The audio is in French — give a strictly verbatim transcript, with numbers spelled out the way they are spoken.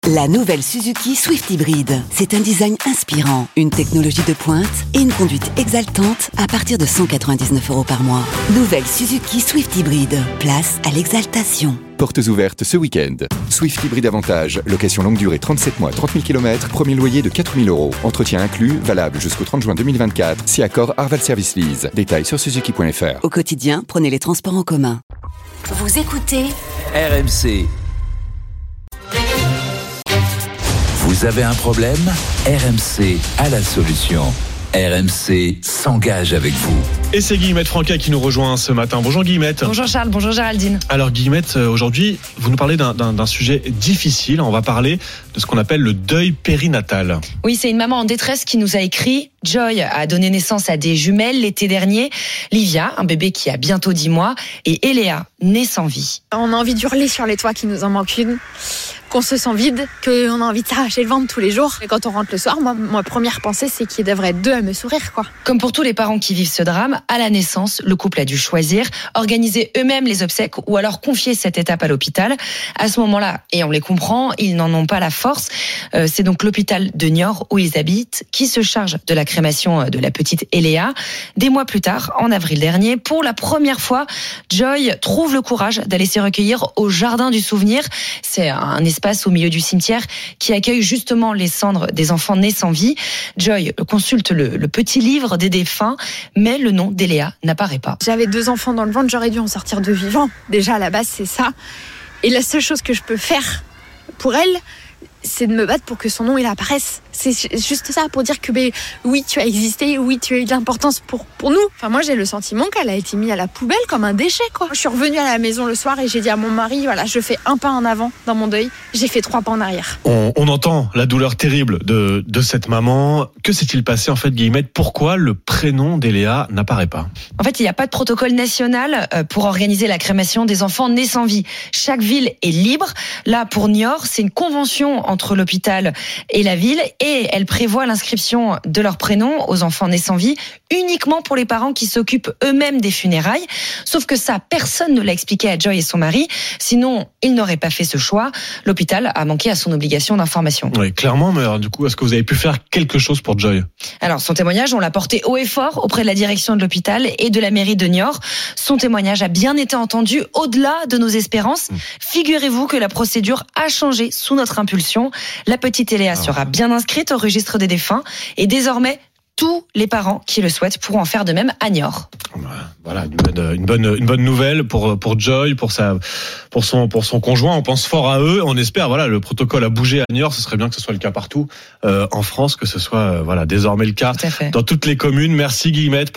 La nouvelle Suzuki Swift Hybrid. C'est un design inspirant, une technologie de pointe et une conduite exaltante à partir de cent quatre-vingt-dix-neuf euros par mois. Nouvelle Suzuki Swift Hybrid. Place à l'exaltation. Portes ouvertes ce week-end. Swift Hybrid Avantage. Location longue durée trente-sept mois, trente mille kilomètres. Premier loyer de quatre mille euros. Entretien inclus, valable jusqu'au trente juin deux mille vingt-quatre. Si accord Arval Service Lease. Détails sur suzuki point f r. Au quotidien, prenez les transports en commun. Vous écoutez R M C. Vous avez un problème ? R M C a la solution. R M C s'engage avec vous. Et c'est Guillemette Franquet qui nous rejoint ce matin. Bonjour Guillemette. Bonjour Charles, bonjour Géraldine. Alors Guillemette, aujourd'hui, vous nous parlez d'un, d'un, d'un sujet difficile. On va parler de ce qu'on appelle le deuil périnatal. Oui, c'est une maman en détresse qui nous a écrit. Joy a donné naissance à des jumelles l'été dernier. Livia, un bébé qui a bientôt dix mois, et Eléa, née sans vie. On a envie d'hurler sur les toits qu'il nous en manque une, qu'on se sent vide, qu'on a envie de s'arracher le ventre tous les jours. Et quand on rentre le soir, moi, ma première pensée, c'est qu'il devrait être deux à me sourire, quoi. Comme pour tous les parents qui vivent ce drame, à la naissance, le couple a dû choisir, organiser eux-mêmes les obsèques ou alors confier cette étape à l'hôpital. À ce moment-là, et on les comprend, ils n'en ont pas la force. Euh, c'est donc l'hôpital de Niort où ils habitent qui se charge de la crémation de la petite Eléa. Des mois plus tard, en avril dernier, pour la première fois, Joy trouve le courage d'aller se recueillir au Jardin du Souvenir. C'est un espace au milieu du cimetière qui accueille justement les cendres des enfants nés sans vie. Joy consulte le, le petit livre des défunts, mais le nom d'Eléa n'apparaît pas. J'avais deux enfants dans le ventre, j'aurais dû en sortir deux vivants. Déjà, à la base, c'est ça. Et la seule chose que je peux faire pour elle, c'est de me battre pour que son nom il apparaisse. C'est juste ça, pour dire que ben, oui, tu as existé, oui, tu as eu de l'importance pour, pour nous. Enfin, moi, j'ai le sentiment qu'elle a été mise à la poubelle comme un déchet, quoi. Je suis revenue à la maison le soir et j'ai dit à mon mari, voilà, je fais un pas en avant dans mon deuil, j'ai fait trois pas en arrière. On, on entend la douleur terrible de, de cette maman. Que s'est-il passé, en fait, Guillemette ? Pourquoi le prénom d'Eléa n'apparaît pas ? En fait, il n'y a pas de protocole national pour organiser la crémation des enfants nés sans vie. Chaque ville est libre. Là, pour Niort, c'est une convention entre l'hôpital et la ville et elle prévoit l'inscription de leur prénom aux enfants nés sans vie uniquement pour les parents qui s'occupent eux-mêmes des funérailles. Sauf que ça, personne ne l'a expliqué à Joy et son mari. Sinon, ils n'auraient pas fait ce choix. L'hôpital a manqué à son obligation d'information. Oui, clairement, mais alors, du coup, est-ce que vous avez pu faire quelque chose pour Joy ? Alors, son témoignage, on l'a porté haut et fort auprès de la direction de l'hôpital et de la mairie de Niort. Son témoignage a bien été entendu au-delà de nos espérances. Mmh. Figurez-vous que la procédure a changé sous notre impulsion. La petite Eléa ah. sera bien inscrite au registre des défunts et désormais, tous les parents qui le souhaitent pourront en faire de même à Niort. Voilà, une bonne, une bonne, une bonne nouvelle pour, pour Joy, pour sa, pour son, pour son conjoint. On pense fort à eux. On espère, voilà, le protocole a bougé à Niort. Ce serait bien que ce soit le cas partout, euh, en France, que ce soit, euh, voilà, désormais le cas dans toutes les communes. Merci Guillemette.